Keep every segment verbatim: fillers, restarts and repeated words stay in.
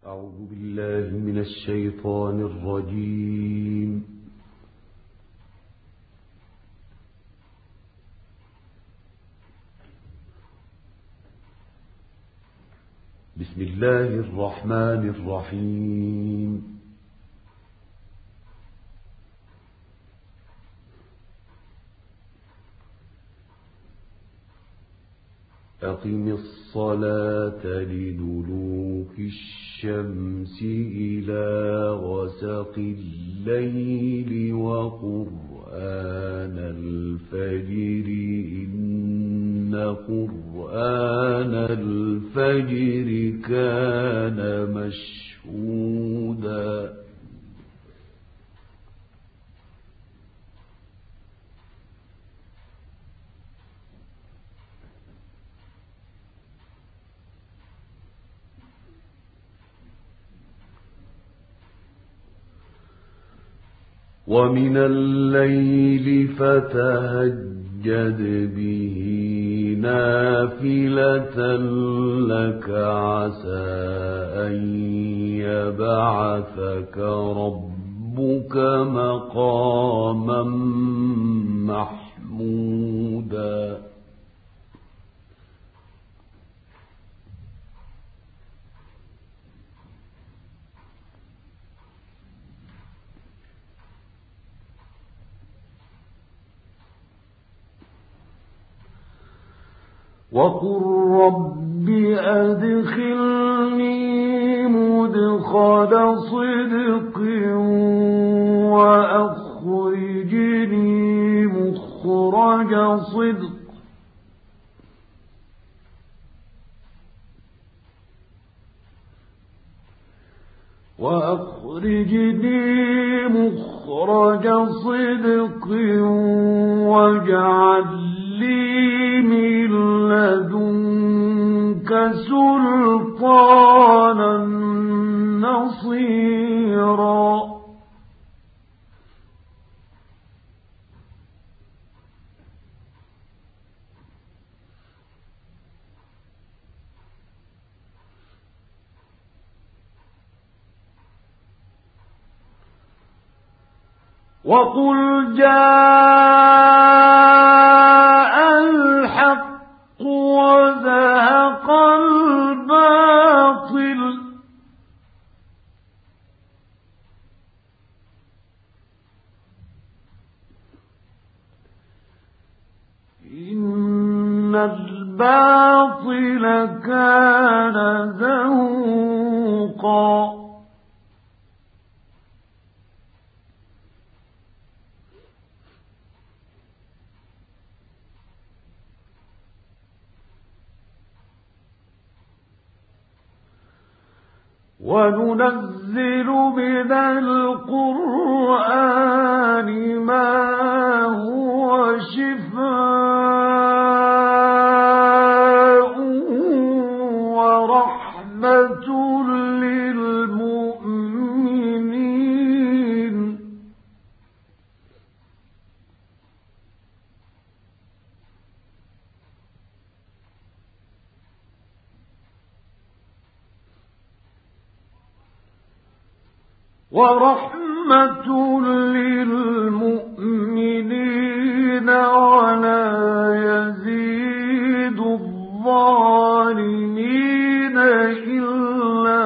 أعوذ بالله من الشيطان الرجيم. بسم الله الرحمن الرحيم. أقم الصلاة لدلوك الشمس إلى غسق الليل وقرآن الفجر إن قرآن الفجر كان مشهودا ومن الليل فتهجد به نافلة لك عسى أن يبعثك ربك مقاما محمودا وقل رب أدخلني مدخل صدق وأخرجني مخرج صدق وأخرجني مخرج صدق واجعل لي من لدنك سلطانا نصيرا وقل جاء الحق وزهق الباطل إن الباطل كان زهوقا وننزل من القرآن ما هو شفاء ورحمة للمؤمنين ورحمة للمؤمنين ولا يزيد الظالمين إلا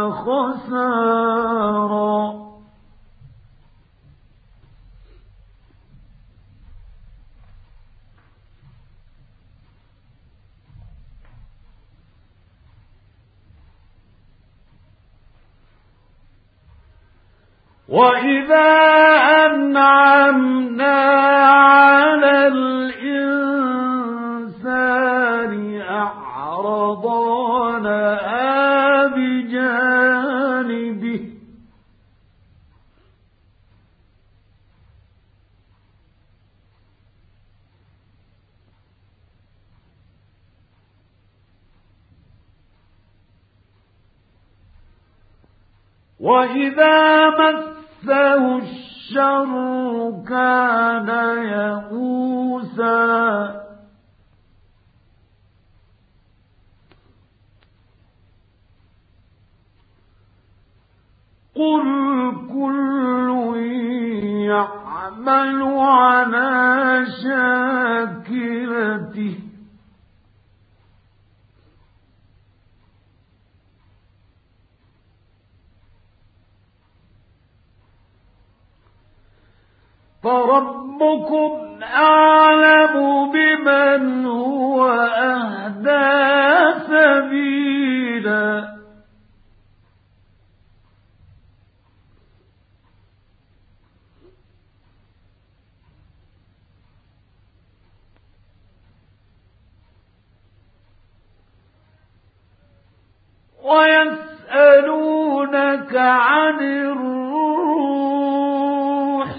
خسارا وإذا أنعمنا على الإنسان أعرض ونأى بجانبه وإذا مسه الشر كان يئوسا قل كل يعمل على شاكلته فربكم أعلم بمن هو أهدى سبيلا ويسألونك عن الروح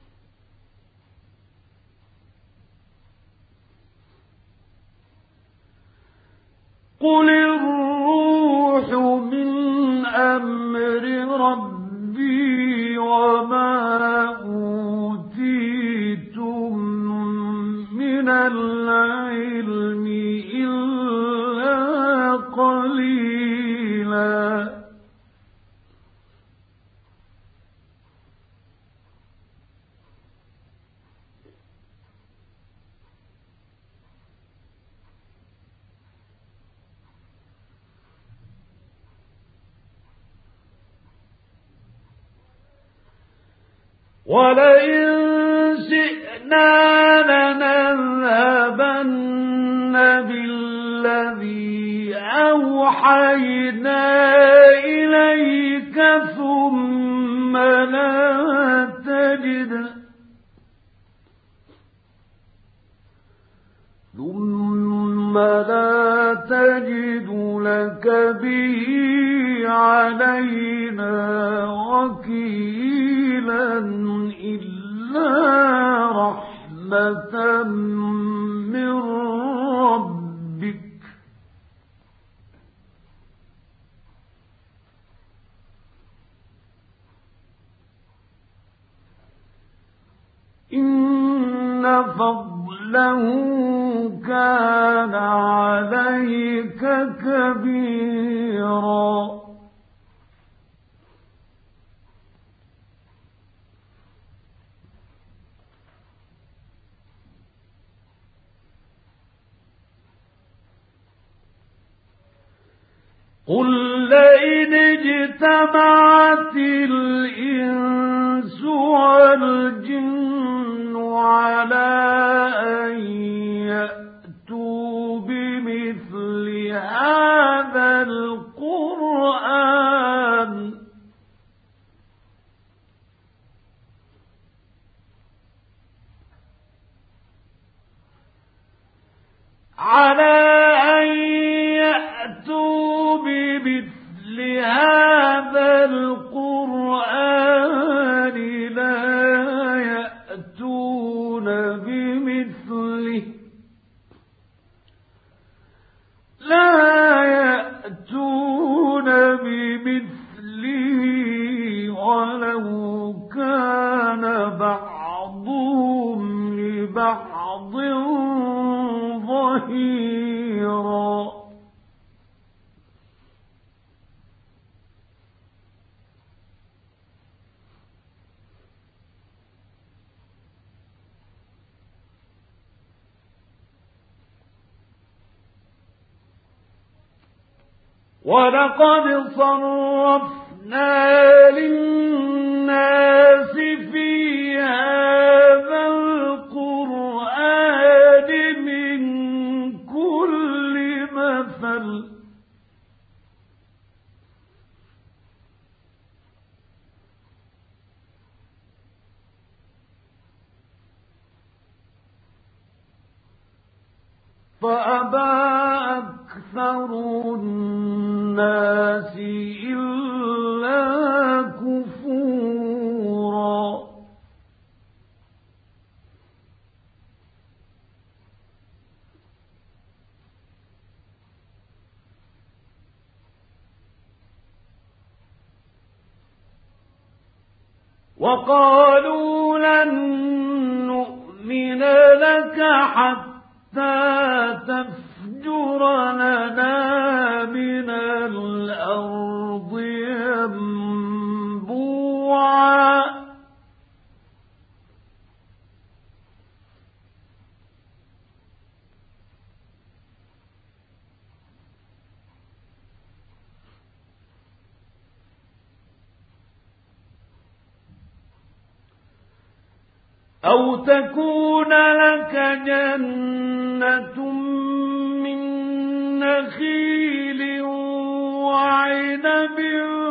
قل الروح من أمر ربي وما أوتيتم من العلم إلا قليلا ولئن شئنا لنذهبن بالذي أوحينا إليك ثم لا تجد ثم لا تجد لك به علينا وكيلا إلا رحمة من ربك إن فضله كان عليك كبيرا قل لئن اجتمعت الإنس والجن على أن يأتوا بمثل هذا القرآن على أن يأتوا بمثل هذا القرآن لا يأتون بمثله لا يأتون بمثله ولو كان بعضهم لبعض ظهيرا ولقد صرفنا للناس في هذا القرآن من كل مثل فأبى أكثر الناس إلا كفورا وقالوا لن نؤمن لك حتى تفجر لنا من الأرض ينبوعا أو تكون لك جنة من نخيل وعنب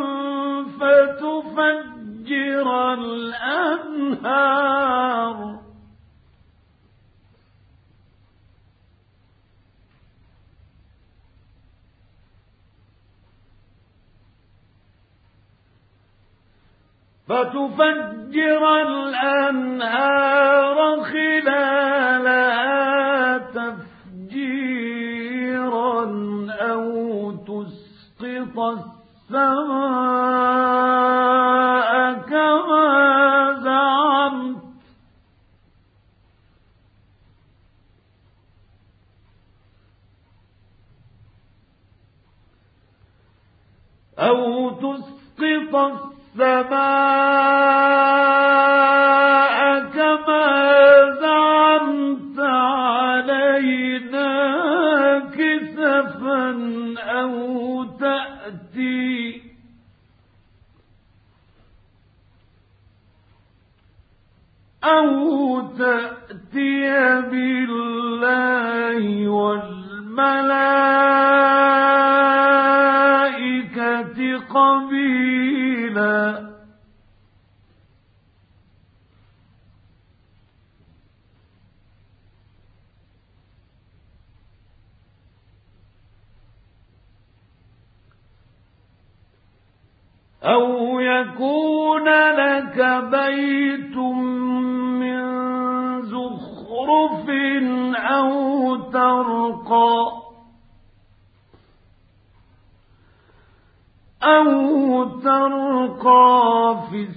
فتفجر الأنهار فتفجر الأنهار خلالها تفجيرا أو تسقط السماء كما زعمت أو تسقط السماء كما زعمت علينا كسفا أو تأتي أو تأتي بالله والملائكة قبيلا أو يكون لك بيت من زخرف أو ترقى أو ترقى في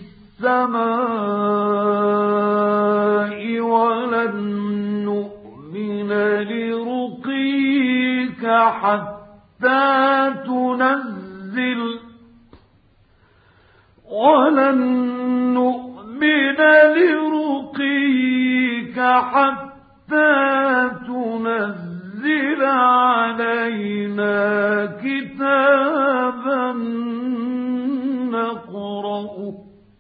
السماء ولن نؤمن لرقيك حتى تنزل ولن نؤمن لرقيك حتى تنزل علينا كتابا نقرأه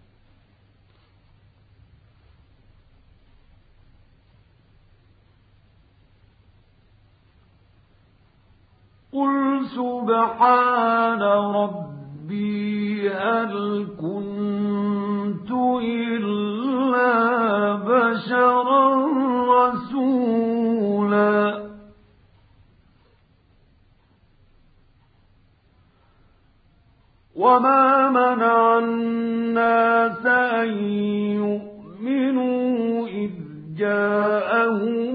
قل سبحان ربي هل كنت إلا بشرا رسولا وما منع الناس أن يؤمنوا إذ جاءهم